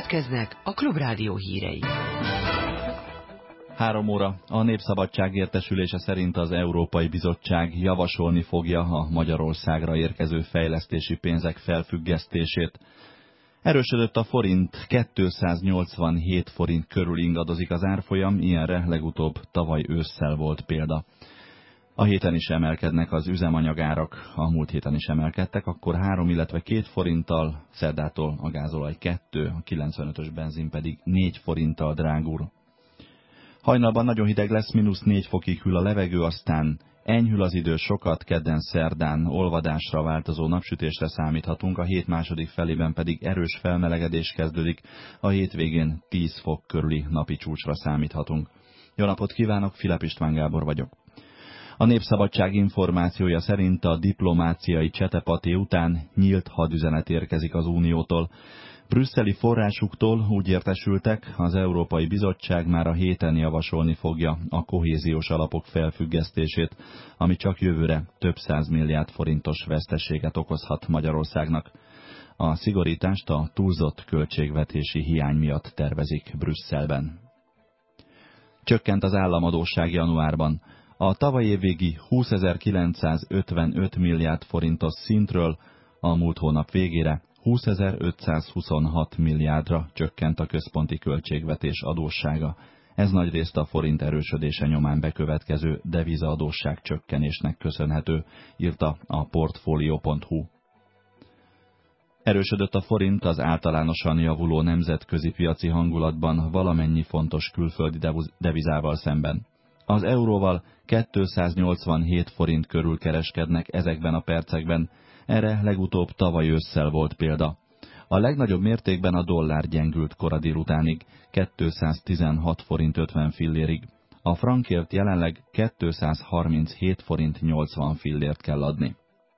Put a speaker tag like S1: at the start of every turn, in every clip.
S1: Következnek a Klubrádió hírei.
S2: 3 óra. A Népszabadság értesülése szerint az Európai Bizottság javasolni fogja a Magyarországra érkező fejlesztési pénzek felfüggesztését. Erősödött a forint, 287 forint körül ingadozik az árfolyam, ilyenre legutóbb tavaly ősszel volt példa. A héten is emelkednek az üzemanyagárak, a múlt héten is emelkedtek, akkor 3, illetve 2 forinttal, szerdától a gázolaj 2, a 95-ös benzin pedig 4 forinttal drágul. Hajnalban nagyon hideg lesz, -4 fokig hűl a levegő, aztán enyhül az idő sokat, kedden szerdán olvadásra változó napsütésre számíthatunk, a hét második felében pedig erős felmelegedés kezdődik, a hétvégén 10 fok körüli napi csúcsra számíthatunk. Jó napot kívánok, Filip István Gábor vagyok. A Népszabadság információja szerint a diplomáciai csetepati után nyílt hadüzenet érkezik az Uniótól. Brüsszeli forrásuktól úgy értesültek, az Európai Bizottság már a héten javasolni fogja a kohéziós alapok felfüggesztését, ami csak jövőre több 100 milliárd forintos veszteséget okozhat Magyarországnak. A szigorítást a túlzott költségvetési hiány miatt tervezik Brüsszelben. Csökkent az államadósság januárban. A tavaly évvégi 20.955 milliárd forintos szintről a múlt hónap végére 20.526 milliárdra csökkent a központi költségvetés adóssága. Ez nagyrészt a forint erősödése nyomán bekövetkező devizaadósság csökkenésnek köszönhető, írta a Portfolio.hu. Erősödött a forint az általánosan javuló nemzetközi piaci hangulatban valamennyi fontos külföldi devizával szemben. Az euróval 287 forint körül kereskednek ezekben a percekben, erre legutóbb tavaly ősszel volt példa. A legnagyobb mértékben a dollár gyengült kora délutánig, 216 forint 50 fillérig. A frankért jelenleg 237 forint 80 fillért kell adni.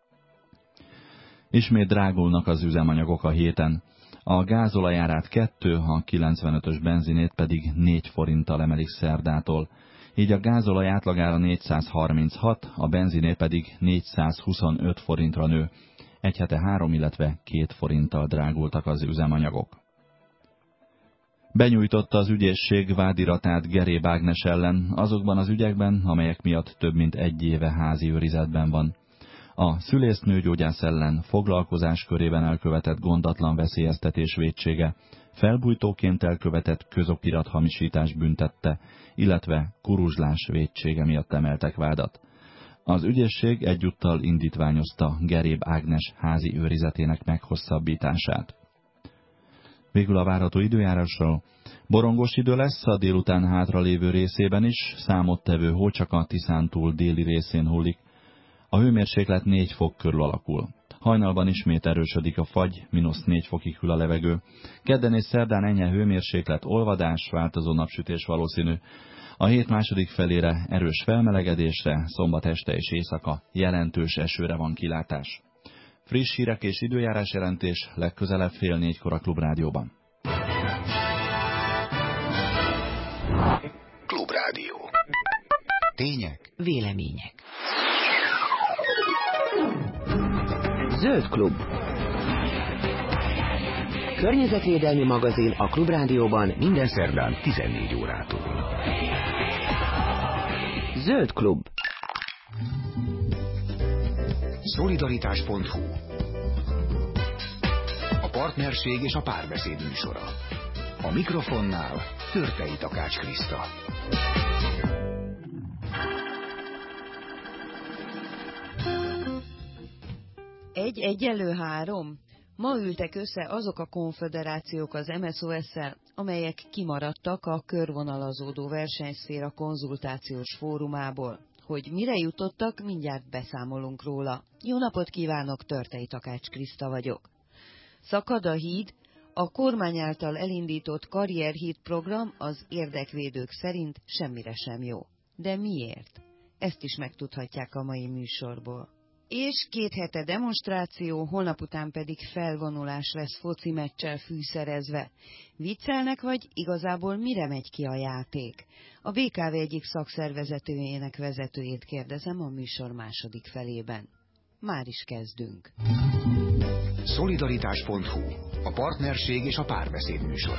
S2: Ismét drágulnak az üzemanyagok a héten. A gázolaj árát 2, a 95-ös benzinét pedig 4 forinttal emelik szerdától. Így a gázolaj átlagára 436, a benziné pedig 425 forintra nő. Egy hete 3, illetve 2 forinttal drágultak az üzemanyagok. Benyújtotta az ügyészség vádiratát Geréb Ágnes ellen azokban az ügyekben, amelyek miatt több mint 1 éve házi őrizetben van. A szülésznőgyógyász ellen foglalkozás körében elkövetett gondatlan veszélyeztetés vétsége, felbujtóként elkövetett közokirathamisítás büntette, illetve kuruzslás vétsége miatt emeltek vádat. Az ügyészség egyúttal indítványozta Geréb Ágnes házi őrizetének meghosszabbítását. Végül a várható időjárásról. Borongos idő lesz a délután hátralévő részében is, számottevő hó csak a Tiszántúl déli részén hullik. A hőmérséklet 4 fok körül alakul. Hajnalban ismét erősödik a fagy, -4 fokig hűl a levegő. Kedden és szerdán enyhe hőmérséklet, olvadás, változó napsütés valószínű. A hét második felére erős felmelegedésre, szombat este és éjszaka jelentős esőre van kilátás. Friss hírek és időjárás jelentés legközelebb 3:30 a Klubrádióban.
S1: Klubrádió. Tények, vélemények. Zöld klub. Környezetvédelmi magazin a Klubrádióban minden szerdán 14 órától. Zöld klub. Szolidaritás.hu. A partnerség és a párbeszéd műsora. A mikrofonnál Törtei Takács Kriszta.
S3: Egyenlő 3. Ma ültek össze azok a konföderációk az MSZOS-szel, amelyek kimaradtak a körvonalazódó versenyszféra konzultációs fórumából. Hogy mire jutottak, mindjárt beszámolunk róla. Jó napot kívánok, Törtei Takács Kriszta vagyok. Szakad a híd, a kormány által elindított karrierhíd program az érdekvédők szerint semmire sem jó. De miért? Ezt is megtudhatják a mai műsorból. És 2 hete demonstráció, holnap után pedig felvonulás lesz foci meccsel fűszerezve. Viccelnek, vagy igazából mire megy ki a játék? A BKV egyik szakszervezetőjének vezetőjét kérdezem a műsor második felében. Már is kezdünk.
S1: Szolidaritás.hu. a partnerség és a párbeszéd műsora.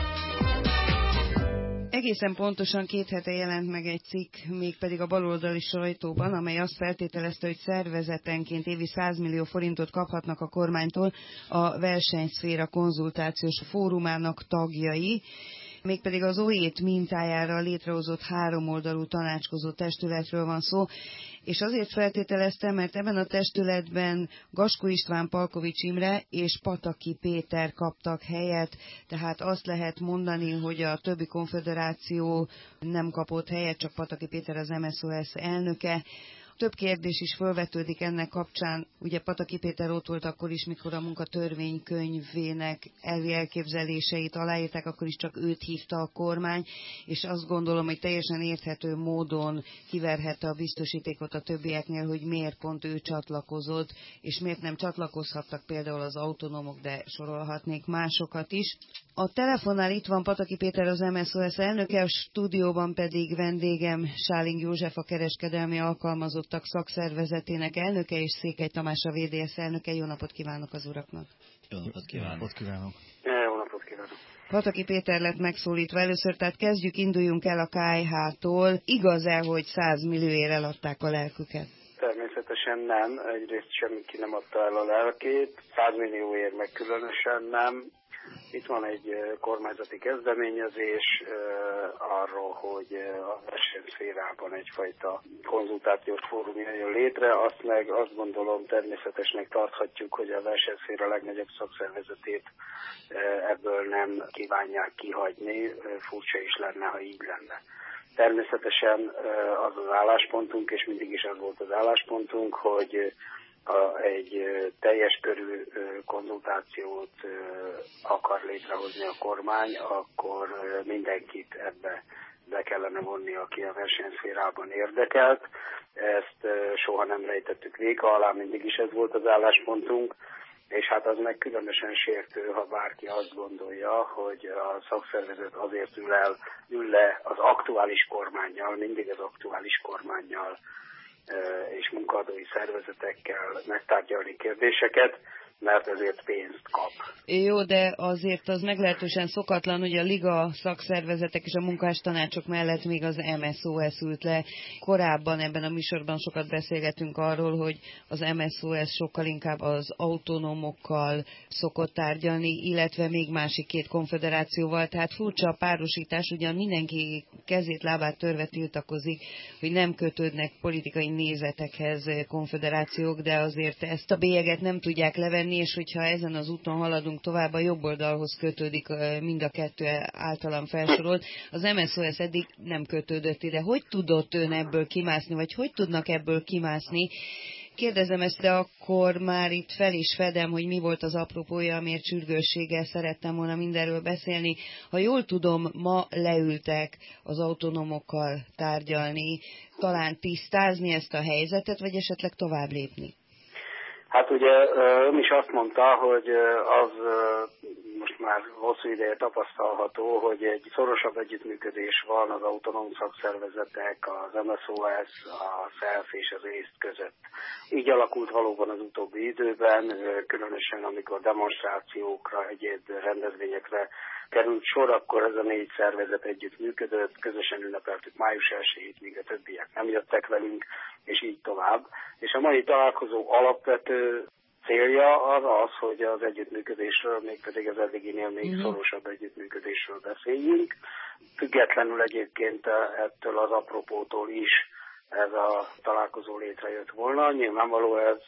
S3: Egészen pontosan 2 hete jelent meg egy cikk, mégpedig a baloldali sajtóban, amely azt feltételezte, hogy szervezetenként évi 100 millió forintot kaphatnak a kormánytól a versenyszféra konzultációs fórumának tagjai, mégpedig az OÉT mintájára létrehozott 3 oldalú tanácskozó testületről van szó, és azért feltételeztem, mert ebben a testületben Gaskó István, Palkovics Imre és Pataki Péter kaptak helyet, tehát azt lehet mondani, hogy a többi konföderáció nem kapott helyet, csak Pataki Péter az MSZOS elnöke. Több kérdés is felvetődik ennek kapcsán. Ugye Pataki Péter ott volt akkor is, mikor a munkatörvénykönyvének elvi elképzeléseit aláírták, akkor is csak őt hívta a kormány, és azt gondolom, hogy teljesen érthető módon kiverhette a biztosítékot a többieknél, hogy miért pont ő csatlakozott, és miért nem csatlakozhattak például az autonómok, de sorolhatnék másokat is. A telefonnál itt van Pataki Péter, az MSZOS elnöke, a stúdióban pedig vendégem Sáling József, a kereskedelmi alkalmazottak szakszervezetének elnöke, és Székely Tamás, a VDS elnöke. Jó napot kívánok az uraknak!
S2: Jó napot kívánok!
S4: Jó napot kívánok!
S3: Pataki Péter lett megszólítva először, tehát induljunk el a KH-tól. Igaz-e, hogy 100 millióért eladták a lelküket?
S4: Természetesen nem, egyrészt senki nem adta el a lelkét, 100 millióért meg különösen nem. Itt van egy kormányzati kezdeményezés arról, hogy a versenyszférában egyfajta konzultációs fórum jön létre. Azt gondolom természetesnek tarthatjuk, hogy a versenyszféra legnagyobb szakszervezetét ebből nem kívánják kihagyni, furcsa is lenne, ha így lenne. Természetesen az az álláspontunk, és mindig is az volt az álláspontunk, hogy egy teljes körű konzultációt akar létrehozni a kormány, akkor mindenkit ebbe be kellene vonni, aki a versenyszférában érdekelt. Ezt soha nem rejtettük véka alá, mindig is ez volt az álláspontunk, és hát az meg különösen sértő, ha bárki azt gondolja, hogy a szakszervezet azért ül le az aktuális kormánnyal, mindig az aktuális kormánnyal és munkaadói szervezetekkel megtárgyalni kérdéseket, mert ezért pénzt kap.
S3: Jó, de azért az meglehetősen szokatlan, hogy a liga szakszervezetek és a munkástanácsok mellett még az MSZOS ült le. Korábban ebben a műsorban sokat beszélgetünk arról, hogy az MSZOS sokkal inkább az autonómokkal szokott tárgyalni, illetve még másik 2 konföderációval. Tehát furcsa a párosítás, ugyan mindenki kezét, lábát törve tiltakozik, hogy nem kötődnek politikai nézetekhez konföderációk, de azért ezt a bélyeget nem tudják levenni, és hogyha ezen az úton haladunk tovább, a jobb oldalhoz kötődik mind a 2 általam felsorolt. Az MSZOS eddig nem kötődött ide. Hogy tudott ön ebből kimászni, vagy hogy tudnak ebből kimászni? Kérdezem ezt, de akkor már itt fel is fedem, hogy mi volt az apropója, amiért sürgősséggel szerettem volna mindenről beszélni. Ha jól tudom, ma leültek az autonómokkal tárgyalni, talán tisztázni ezt a helyzetet, vagy esetleg tovább lépni?
S4: Hát ugye ön is azt mondta, hogy az most már hosszú ideje tapasztalható, hogy egy szorosabb együttműködés van az autonóm szakszervezetek, az MSZOS, a SZELF és az ÉSZT között. Így alakult valóban az utóbbi időben, különösen amikor demonstrációkra, egyéb rendezvényekre került sor, akkor ez a 4 szervezet együtt működött, közösen ünnepeltük május 1-ét, míg a többiek nem jöttek velünk, és így tovább. És a mai találkozó alapvető célja az, hogy az együttműködésről, mégpedig az eddiginél még szorosabb együttműködésről beszéljünk. Függetlenül egyébként ettől az apropótól is ez a találkozó létrejött volna. Nyilvánvaló ez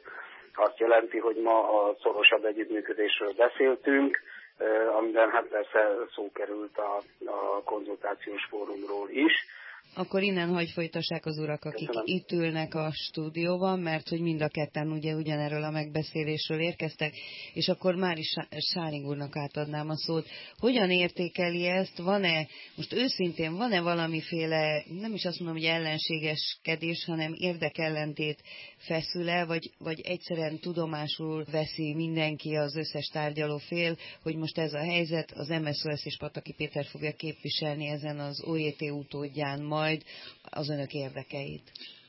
S4: azt jelenti, hogy ma a szorosabb együttműködésről beszéltünk, amiben hát persze szó került a konzultációs fórumról is.
S3: Akkor innen hagy folytassák az urak, akik
S4: Köszönöm.
S3: itt ülnek a stúdióban, mert hogy mind a ketten ugye ugyanerről a megbeszélésről érkeztek, és akkor már is Sáling úrnak átadnám a szót. Hogyan értékeli ezt? Van-e, most őszintén, van-e valamiféle, nem is azt mondom, hogy ellenségeskedés, hanem érdekellentét feszül-e, vagy egyszerűen tudomásul veszi mindenki, az összes tárgyaló fél, hogy most ez a helyzet, az MSZOS és Pataki Péter fogja képviselni ezen az OJT utódján majd az önök érdekeit?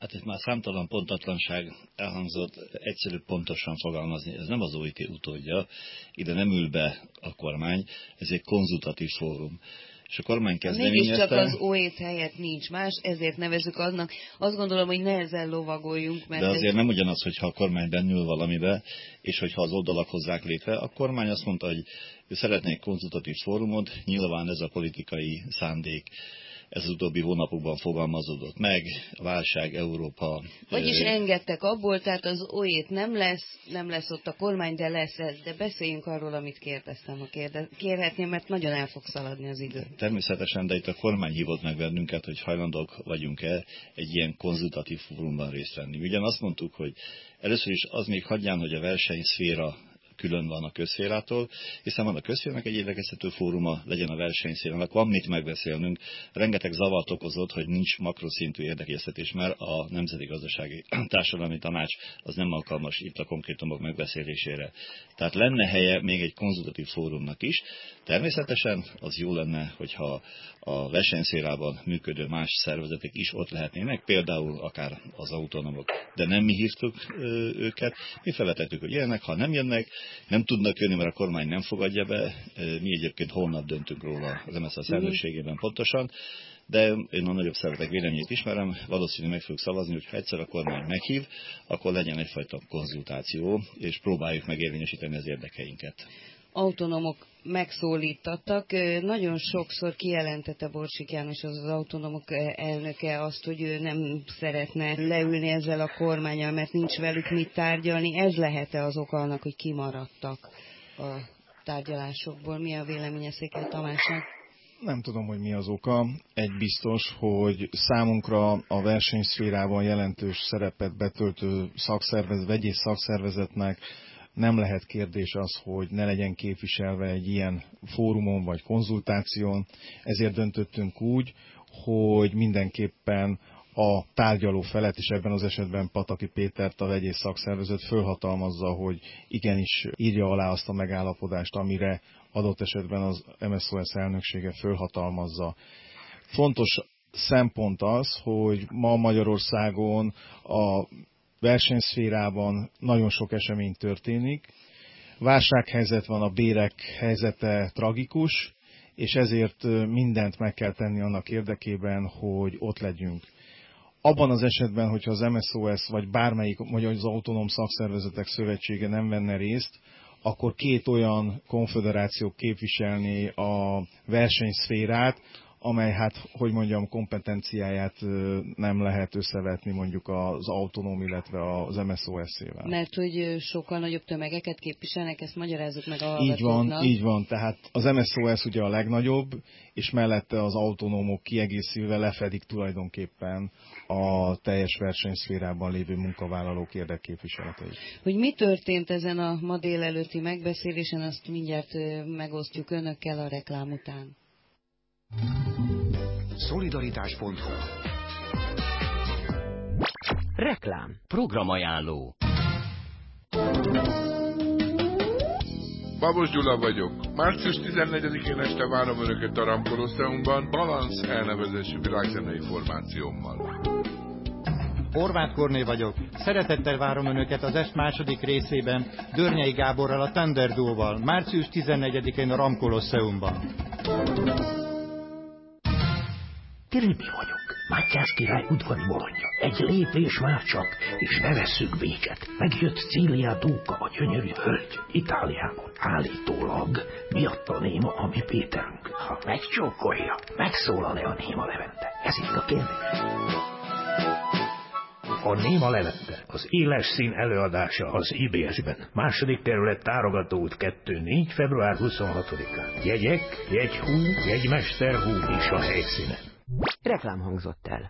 S5: Hát itt már számtalan pontatlanság elhangzott, egyszerű pontosan fogalmazni, ez nem az OIT utódja, ide nem ül be a kormány, ez egy konzultatív fórum. És a kormány kezdeményezte...
S3: Mégiscsak az OIT helyett nincs más, ezért nevezzük annak. Azt gondolom, hogy nehezen lovagoljunk. Mert
S5: de azért nem ugyanaz, hogyha a kormány bennül valamibe, és hogyha az oldalak hozzák létre. A kormány azt mondta, hogy ő szeretné egy konzultatív fórumot, nyilván ez a politikai szándék. Ez az utóbbi hónapokban fogalmazódott meg, a válság, Európa...
S3: Vagyis engedtek abból, tehát az OIT nem lesz ott a kormány, de lesz ez. De beszéljünk arról, amit kérdeztem, ha kérhetném, mert nagyon el fog szaladni az idő.
S5: Természetesen, de itt a kormány hívott meg bennünket, hogy hajlandók vagyunk-e egy ilyen konzultatív fórumban részt venni. Ugyan azt mondtuk, hogy először is az még hagyján, hogy a versenyszféra külön van a közszférától, hiszen van a közszférának egy érdekeztető fóruma, legyen a versenyszférának, van mit megbeszélnünk. Rengeteg zavart okozott, hogy nincs makroszintű érdekegyeztetés, mert a Nemzeti Gazdasági Társadalmi Tanács az nem alkalmas itt a konkrétumok megbeszélésére. Tehát lenne helye még egy konzultatív fórumnak is. Természetesen az jó lenne, hogyha a versenyszférában működő más szervezetek is ott lehetnének, például akár az autonómok. De nem mi hívtuk őket, mi felvetettük, hogy jönnek, ha nem jönnek, nem tudnak jönni, mert a kormány nem fogadja be. Mi egyébként holnap döntünk róla az MSZP elnökségében pontosan, de én a nagyobb szervezetek véleményét ismerem, valószínűleg meg fogjuk szavazni, hogy ha egyszer a kormány meghív, akkor legyen egyfajta konzultáció, és próbáljuk megérvényesíteni az érdekeinket.
S3: Autonómok megszólítottak. Nagyon sokszor kijelentette Borsig János, az autonómok elnöke azt, hogy ő nem szeretne leülni ezzel a kormánnyal, mert nincs velük mit tárgyalni. Ez lehet-e az oka annak, hogy kimaradtak a tárgyalásokból? Mi a véleménye Székely Tamásnak?
S6: Nem tudom, hogy mi az oka. Egy biztos, hogy számunkra a versenyszférában jelentős szerepet betöltő vegyész szakszervezetnek nem lehet kérdés az, hogy ne legyen képviselve egy ilyen fórumon vagy konzultáción. Ezért döntöttünk úgy, hogy mindenképpen a tárgyaló felet, és ebben az esetben Pataki Pétert, a vegyész szakszervezet fölhatalmazza, hogy igenis írja alá azt a megállapodást, amire adott esetben az MSZOS elnöksége fölhatalmazza. Fontos szempont az, hogy ma Magyarországon a versenyszférában nagyon sok esemény történik. Válsághelyzet van, a bérek helyzete tragikus, és ezért mindent meg kell tenni annak érdekében, hogy ott legyünk. Abban az esetben, hogyha az MSZOS vagy bármelyik, vagy az Autonóm Szakszervezetek Szövetsége nem venne részt, akkor két olyan konföderáció képviselné a versenyszférát, amely, kompetenciáját nem lehet összevetni mondjuk az autonóm, illetve az MSZOS-ével.
S3: Mert hogy sokkal nagyobb tömegeket képviselnek, ezt magyarázzuk meg a hallgatóknak.
S6: Így van, tehát az MSZOS ugye a legnagyobb, és mellette az autonómok kiegészülve lefedik tulajdonképpen a teljes versenyszférában lévő munkavállalók érdekképviseleteit.
S3: Hogy mi történt ezen a ma délelőtti megbeszélésen, azt mindjárt megosztjuk önökkel a reklám után.
S1: Szolidaritás.hu
S7: Reklám. Programajánló.
S8: Babos Gyula vagyok. Március 14-én este várom Önöket a RAM Kolosseumban Balansz elnevezésű világzenei formációmmal.
S9: Horváth Korné vagyok. Szeretettel várom Önöket az est második részében Dörnyei Gáborral, a Thunder Duo-val március 14-én a RAM Kolosseumban.
S10: Tribi vagyok. Mátyás király udvari bolondja. Egy lépés már csak, és ne vesszük béket. Megjött Cília Dóka, a gyönyörű hölgy, Itáliából. Állítólag miatta néma a mi Péterünk. Ha megcsókolja, megszólal-e a néma Levente? Ez itt a kérdés. A Néma Levente, az éles szín előadása az IBS-ben. Második kerület, Tárogató út 2-4, február 26-án. Jegyek, jegyhú, jegymesterhú és a helyszíne.
S7: Reklám hangzott el.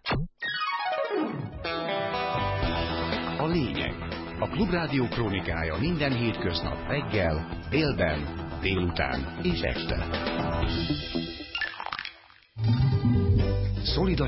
S1: A lényeg. A Klubrádió krónikája minden hétköznap reggel, délben, délután és este.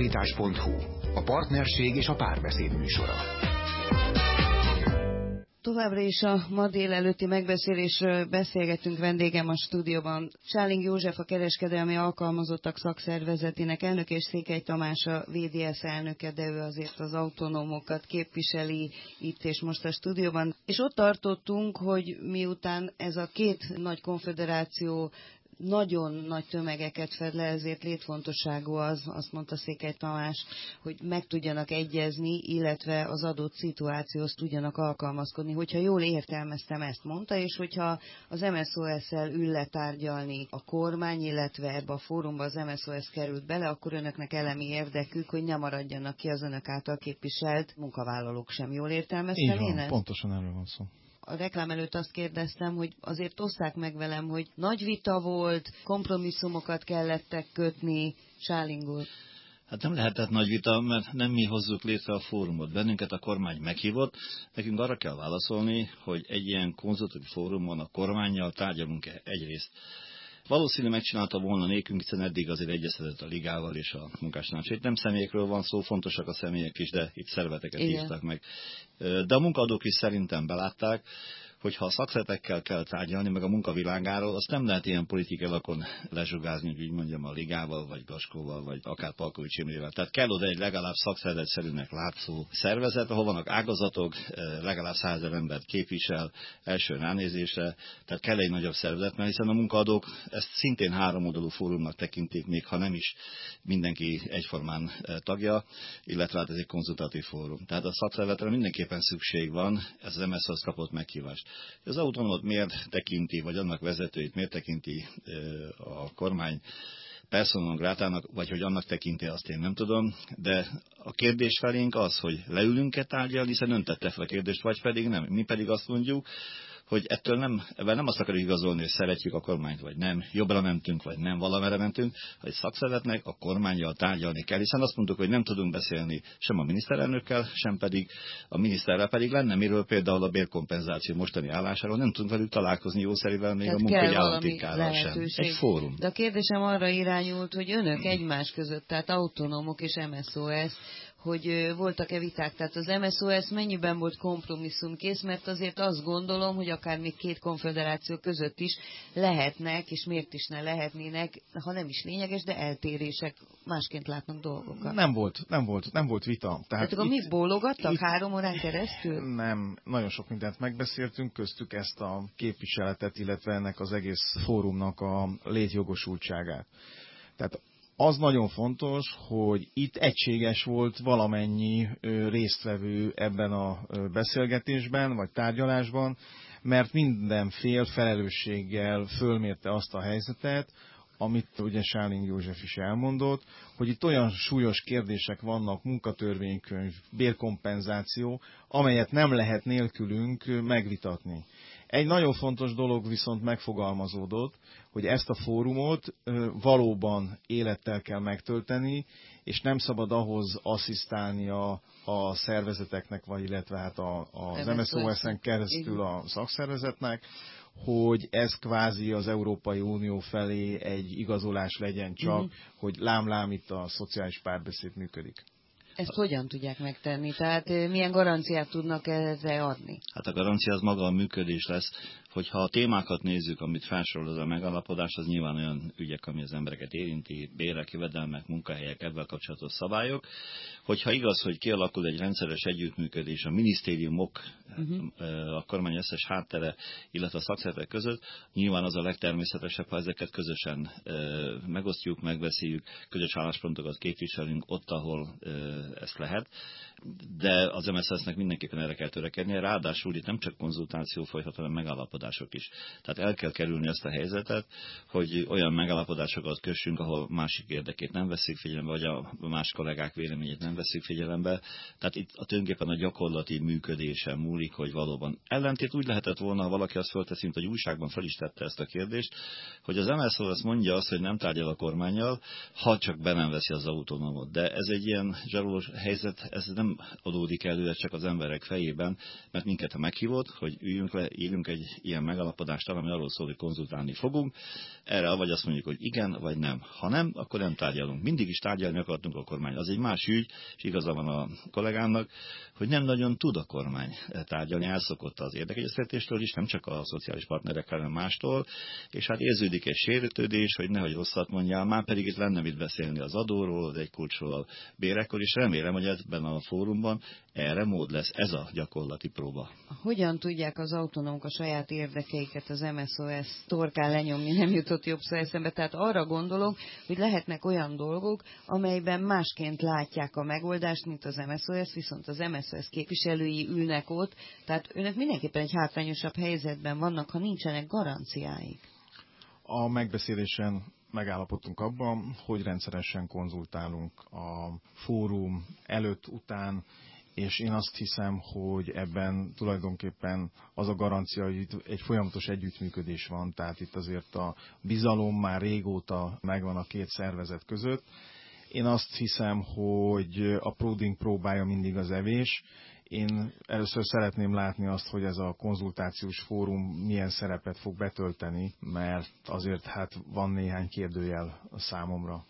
S1: Szolidaritás.hu. A partnerség és a párbeszéd műsora.
S3: Továbbra is a ma délelőtti megbeszélésről beszélgetünk, vendégem a stúdióban. Sáling József, a Kereskedelmi Alkalmazottak Szakszervezetének elnök, és Székely Tamás a VDS elnöke, de ő azért az autonómokat képviseli itt és most a stúdióban. És ott tartottunk, hogy miután ez a két nagy konföderáció nagyon nagy tömegeket fed le, ezért létfontosságú az, azt mondta Székely Tamás, hogy meg tudjanak egyezni, illetve az adott szituációhoz tudjanak alkalmazkodni. Hogyha jól értelmeztem, ezt mondta, és hogyha az MSZOS-szel ül letárgyalni a kormány, illetve ebbe a fórumba az MSZOS került bele, akkor önöknek elemi érdekük, hogy ne maradjanak ki az önök által képviselt munkavállalók sem. Jól értelmeztem én ezt?
S6: Pontosan erről van szó.
S3: A reklám előtt azt kérdeztem, hogy azért osszák meg velem, hogy nagy vita volt, kompromisszumokat kellettek kötni. Sáling úr.
S5: Hát nem lehetett nagy vita, mert nem mi hozzuk létre a fórumot. Bennünket a kormány meghívott, nekünk arra kell válaszolni, hogy egy ilyen konzultatív fórumon a kormánnyal tárgyalunk-e egyrészt. Valószínű megcsinálta volna nélkünk, hiszen eddig azért egyeztetett a ligával és a munkástanács. Itt nem személyekről van szó, fontosak a személyek is, de itt szervezeteket hívtak meg. De a munkaadók is szerintem belátták, hogy ha a szakszervezetekkel kell tárgyalni, meg a munkavilágáról, azt nem lehet ilyen politikai alakon lezsugázni, hogy úgy mondjam, a ligával, vagy Gaskóval, vagy akár Palkovics Imrével. Tehát kell oda egy legalább szakszervezetszerűnek látszó szervezet, ahol vannak ágazatok, legalább 100 000 embert képvisel első ránézésre, tehát kell egy nagyobb szervezet, mert hiszen a munkaadók ezt szintén háromoldalú fórumnak tekintik, még ha nem is mindenki egyformán tagja, illetve hát ez egy konzultatív fórum. Tehát a szakszervezetre mindenképpen szükség van, ez az MSZ-hoz kapott meghívást. Az autonómot miért tekinti, vagy annak vezetőit miért tekinti a kormány persona non gratának, vagy hogy annak tekinti, azt én nem tudom, de a kérdés felénk az, hogy leülünk-e tárgyalni, hiszen ön tette fel a kérdést, vagy pedig nem. Mi pedig azt mondjuk, hogy ebben nem azt akarjuk igazolni, hogy szeretjük a kormányt, vagy nem, jobbra mentünk, vagy nem, valamerre mentünk, hogy szakszervezetnek a kormánnyal tárgyalni kell, hiszen azt mondtuk, hogy nem tudunk beszélni sem a miniszterelnökkel, sem pedig a miniszterrel, pedig lenne miről például a bérkompenzáció mostani állásáról, nem tudunk velük találkozni jószerivel, még tehát a munkaügyi államtitkárral sem. Egy fórum.
S3: De a kérdésem arra irányult, hogy önök egymás között, tehát autonómok és MSZOS, hogy voltak-e viták, tehát az MSZOS mennyiben volt kompromisszumkész, mert azért azt gondolom, hogy akár még két konföderáció között is lehetnek, és miért is ne lehetnének, ha nem is lényeges, de eltérések, másként látnak dolgokat.
S6: Nem volt vita.
S3: Tehát akkor mi bólogattak 3 órán keresztül?
S6: Nem, nagyon sok mindent megbeszéltünk, köztük ezt a képviseletet, illetve ennek az egész fórumnak a létjogosultságát. Tehát az nagyon fontos, hogy itt egységes volt valamennyi résztvevő ebben a beszélgetésben, vagy tárgyalásban, mert minden fél felelősséggel fölmérte azt a helyzetet, amit ugye Sáling József is elmondott, hogy itt olyan súlyos kérdések vannak, munkatörvénykönyv, bérkompenzáció, amelyet nem lehet nélkülünk megvitatni. Egy nagyon fontos dolog viszont megfogalmazódott, hogy ezt a fórumot valóban élettel kell megtölteni, és nem szabad ahhoz asszisztálni a szervezeteknek, vagy illetve hát az MSZOS-en keresztül a szakszervezetnek, hogy ez kvázi az Európai Unió felé egy igazolás legyen csak, hogy lám-lám itt a szociális párbeszéd működik.
S3: Ezt hogyan tudják megtenni? Tehát milyen garanciát tudnak erre adni?
S5: Hát a garancia az maga a működés lesz, hogyha a témákat nézzük, amit felsorol az a megállapodás, az nyilván olyan ügyek, ami az embereket érinti, bérek, jövedelmek, munkahelyek, ebben kapcsolatos szabályok. Hogyha igaz, hogy kialakul egy rendszeres együttműködés a minisztériumok, a kormány összes háttere, illetve a szakszervezetek között, nyilván az a legtermészetesebb, ha ezeket közösen megosztjuk, megbeszéljük, közös álláspontokat képviselünk ott, ahol ezt lehet. De az MSZS-nek mindenképpen erre kell törekednie, ráadásul itt nem csak konzultáció folyhat, hanem megállapodások is. Tehát el kell kerülni azt a helyzetet, hogy olyan megállapodásokat kössünk, ahol másik érdekét nem veszik figyelembe, vagy a más kollégák véleményét nem veszik figyelembe. Tehát itt tulajdonképpen a gyakorlati működésen múlik, hogy valóban ellentét úgy lehetett volna, ha valaki azt fölteszi, mint hogy újságban fel is tette ezt a kérdést, hogy az MSZOS mondja azt, hogy nem tárgyal a kormánnyal, ha csak be nem veszi az autonómot. De ez egy ilyen zsarolós helyzet, ez nem nem adódik elő ez csak az emberek fejében, mert minket ha meghívott, hogy üljünk le, írjunk egy ilyen megállapodást, ami arról szól, hogy konzultálni fogunk, erre vagy azt mondjuk, hogy igen, vagy nem. Ha nem, akkor nem tárgyalunk. Mindig is tárgyalni akartunk a kormány. Az egy más ügy, és igaza van a kollégámnak, hogy nem nagyon tud a kormány tárgyalni, elszokott az érdekegyeztetéstől is, nem csak a szociális partnerekkel, hanem mástól, és hát érződik egy sértődés, hogy nehogy rosszat mondjál, már pedig itt lenne mit beszélni az adóról, az egykulcsról, a bérekről, és remélem, hogy ebben a fórumban erre mód lesz. Ez a gyakorlati próba.
S3: Hogyan tudják az autonómok a saját érdekeiket az MSOS torkán lenyomni, nem jutott jobb szó eszembe. Tehát arra gondolok, hogy lehetnek olyan dolgok, amelyben másként látják a megoldást, mint az MSOS, viszont az MSOS képviselői ülnek ott, tehát önök mindenképpen egy hátrányosabb helyzetben vannak, ha nincsenek garanciáik.
S6: A megbeszélésen megállapodtunk abban, hogy rendszeresen konzultálunk a fórum előtt, után, és én azt hiszem, hogy ebben tulajdonképpen az a garancia, hogy egy folyamatos együttműködés van, tehát itt azért a bizalom már régóta megvan a két szervezet között. Én azt hiszem, hogy a próding próbája mindig az evés. Én először szeretném látni azt, hogy ez a konzultációs fórum milyen szerepet fog betölteni, mert azért hát van néhány kérdőjel a számomra.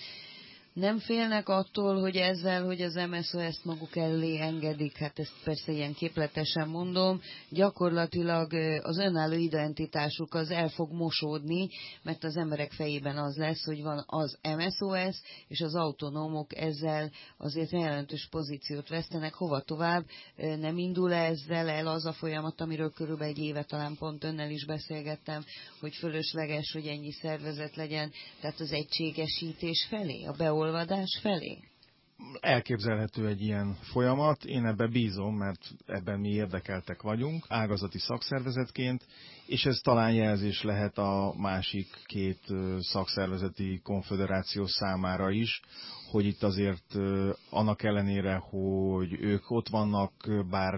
S3: Nem félnek attól, hogy ezzel, hogy az MSOS-t maguk elé engedik, hát ezt persze ilyen képletesen mondom, gyakorlatilag az önálló identitásuk az el fog mosódni, mert az emberek fejében az lesz, hogy van az MSOS, és az autonómok ezzel azért jelentős pozíciót vesztenek. Hova tovább? Nem indul ezzel el az a folyamat, amiről körülbelül egy éve talán pont önnel is beszélgettem, hogy fölösleges, hogy ennyi szervezet legyen, tehát az egységesítés felé, a beolvadás felé?
S6: Elképzelhető egy ilyen folyamat, én ebben bízom, mert ebben mi érdekeltek vagyunk, ágazati szakszervezetként, és ez talán jelzés lehet a másik két szakszervezeti konföderáció számára is, hogy itt azért annak ellenére, hogy ők ott vannak, bár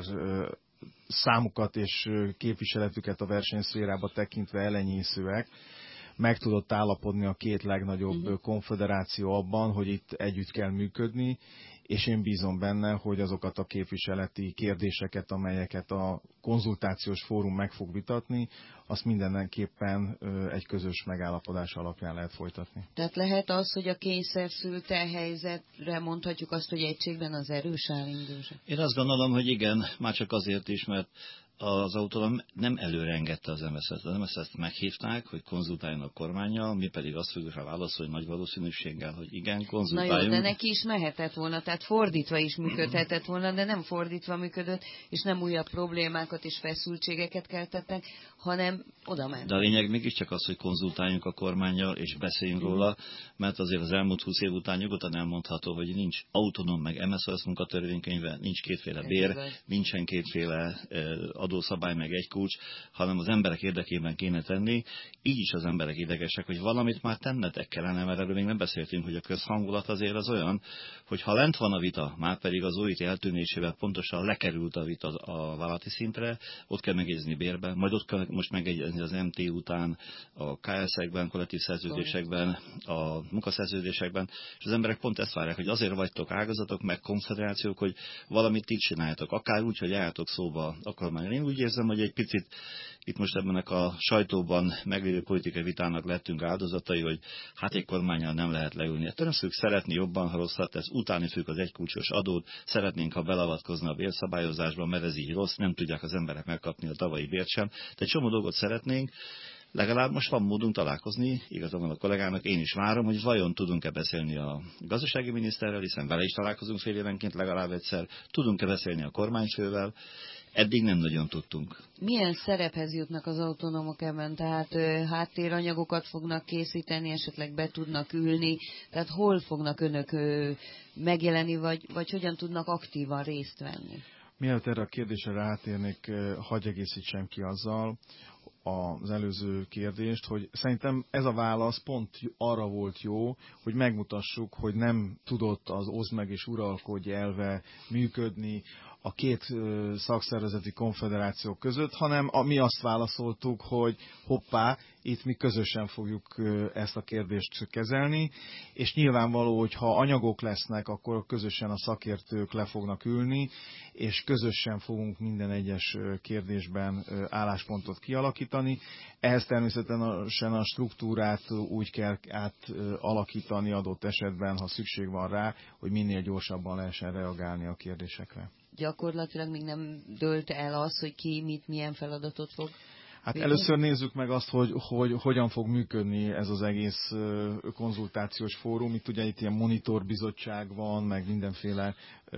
S6: számukat és képviseletüket a versenyszférába tekintve elenyészőek, meg tudott állapodni a két legnagyobb konföderáció abban, hogy itt együtt kell működni, és én bízom benne, hogy azokat a képviseleti kérdéseket, amelyeket a konzultációs fórum meg fog vitatni, azt mindenképpen egy közös megállapodás alapján lehet folytatni. Tehát
S3: lehet az, hogy a kényszerszülte helyzetre mondhatjuk azt, hogy egységben az erős áll indulsa?
S5: Én azt gondolom, hogy igen, már csak azért is, mert az autonóm nem előre engedte az MSZ-t. Az MSZ-t meghívták, hogy konzultáljon a kormánnyal, mi pedig azt fogjuk rá válaszolni nagy valószínűséggel, hogy igen, konzultáljunk.
S3: Na jó, de neki is mehetett volna, tehát fordítva is működhetett volna, de nem fordítva működött, és nem újabb problémákat és feszültségeket keltettek, hanem oda ment.
S5: De a lényeg mégiscsak az, hogy konzultáljunk a kormánnyal, és beszéljünk róla, mert azért az elmúlt 20 év után nyugodtan elmondható, hogy nincs autonóm meg MSZOS munkatörvénykönyve, nincs kétféle bér, nincsen kétféle adószabály meg egy kulcs, hanem az emberek érdekében kéne tenni. Így is az emberek idegesek, hogy valamit már tennetek kellene, mert erről még nem beszéltünk, hogy a közhangulat azért az olyan, hogy ha lent van a vita, már pedig az OIT eltűnésével pontosan lekerült a vita a vállalati szintre, ott kell megegyezni bérben, majd ott kell most megegyezni az MT után, a KS-ekben, kollektív szerződésekben, a munkaszerződésekben, és az emberek pont ezt várják, hogy azért vagytok ágazatok, meg konfederációk, hogy valamit ti csináljátok, akár úgy, hogy álltok szóba a kormány. Én úgy érzem, hogy egy picit itt most ebben a sajtóban meglévő politikai vitának lettünk áldozatai, hogy hát egy kormánnyal nem lehet leülni. Ettől nem fogjuk szeretni jobban, ha rosszat tesz, utáni fogjuk az egykulcsos adót, szeretnénk, ha belavatkozna a bérszabályozásba, mert ez így rossz, nem tudják az emberek megkapni a tavalyi bért sem. Tehát egy csomó dolgot szeretnénk, legalább most van módunk találkozni, igazán van a kollégának, én is várom, hogy vajon tudunk-e beszélni a gazdasági miniszterrel, hiszen vele is találkozunk fél évenként legalább egyszer, tudunk-e beszélni a kormányfővel. Eddig nem nagyon tudtunk.
S3: Milyen szerephez jutnak az autonómok ebben? Tehát háttéranyagokat fognak készíteni, esetleg be tudnak ülni, tehát hol fognak önök megjelenni, vagy hogyan tudnak aktívan részt venni?
S6: Mielőtt erre a kérdésre rátérnék, hadd egészítsem ki azzal az előző kérdést, hogy szerintem ez a válasz pont arra volt jó, hogy megmutassuk, hogy nem tudott az oszd meg és uralkodj elve működni a két szakszervezeti konfederáció között, hanem mi azt válaszoltuk, hogy hoppá, itt mi közösen fogjuk ezt a kérdést kezelni, és nyilvánvaló, hogy ha anyagok lesznek, akkor közösen a szakértők le fognak ülni, és közösen fogunk minden egyes kérdésben álláspontot kialakítani. Ehhez természetesen a struktúrát úgy kell átalakítani adott esetben, ha szükség van rá, hogy minél gyorsabban lehessen reagálni a kérdésekre.
S3: Gyakorlatilag még nem dőlt el az, hogy ki milyen feladatot fog.
S6: Hát először nézzük meg azt, hogy hogyan fog működni ez az egész konzultációs fórum. Itt ugye ilyen monitorbizottság van, meg mindenféle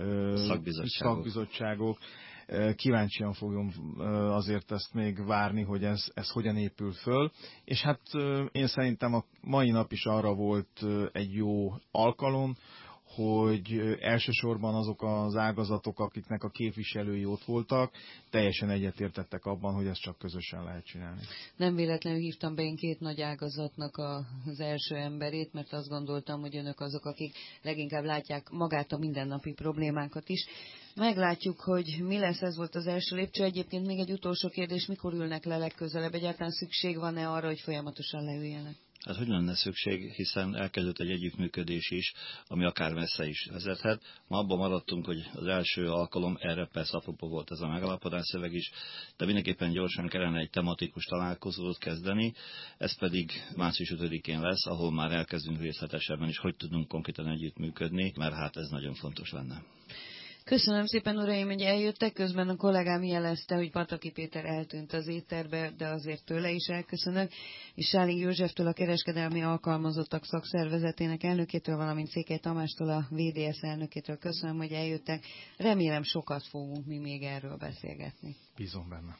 S6: szakbizottságok. Kíváncsian fogom azért ezt még várni, hogy ez hogyan épül föl. És hát én szerintem a mai nap is arra volt egy jó alkalom, hogy elsősorban azok az ágazatok, akiknek a képviselői ott voltak, teljesen egyetértettek abban, hogy ezt csak közösen lehet csinálni.
S3: Nem véletlenül hívtam be én két nagy ágazatnak az első emberét, mert azt gondoltam, hogy önök azok, akik leginkább látják magát a mindennapi problémákat is. Meglátjuk, hogy mi lesz, ez volt az első lépcső. Egyébként még egy utolsó kérdés, mikor ülnek le legközelebb? Egyáltalán szükség van-e arra, hogy folyamatosan leüljenek?
S5: Hát hogy lenne szükség, hiszen elkezdődött egy együttműködés is, ami akár messze is vezethet. Ma abban maradtunk, hogy az első alkalom, erre persze apropó volt ez a megállapodás szöveg is, de mindenképpen gyorsan kellene egy tematikus találkozót kezdeni, ez pedig március 5-én lesz, ahol már elkezdünk részletesebben is, hogy tudunk konkrétan együttműködni, mert hát ez nagyon fontos lenne.
S3: Köszönöm szépen, uraim, hogy eljöttek. Közben a kollégám jelezte, hogy Pataki Péter eltűnt az étterbe, de azért tőle is elköszönök. És Sáling Józseftől, a Kereskedelmi Alkalmazottak Szakszervezetének elnökétől, valamint Székely Tamástól, a VDS elnökétől köszönöm, hogy eljöttek. Remélem sokat fogunk mi még erről beszélgetni.
S6: Bízom benne.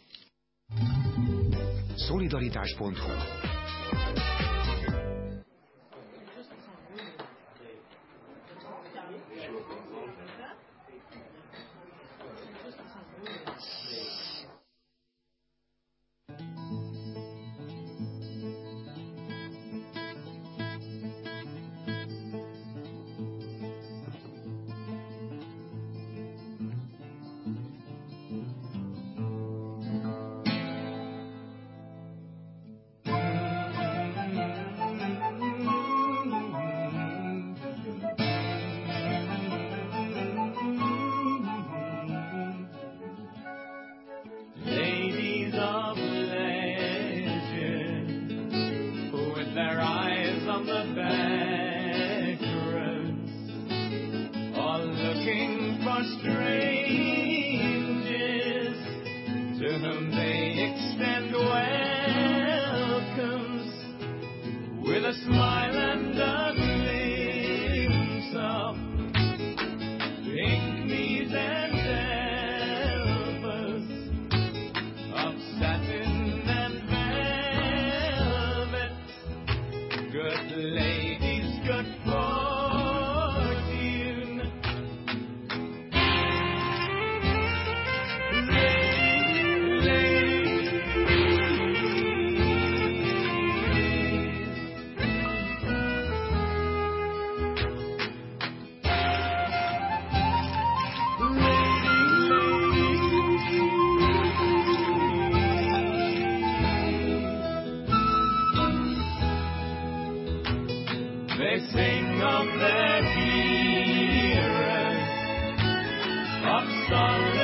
S1: Szolidaritás.hu
S11: They sing of their heroes, of song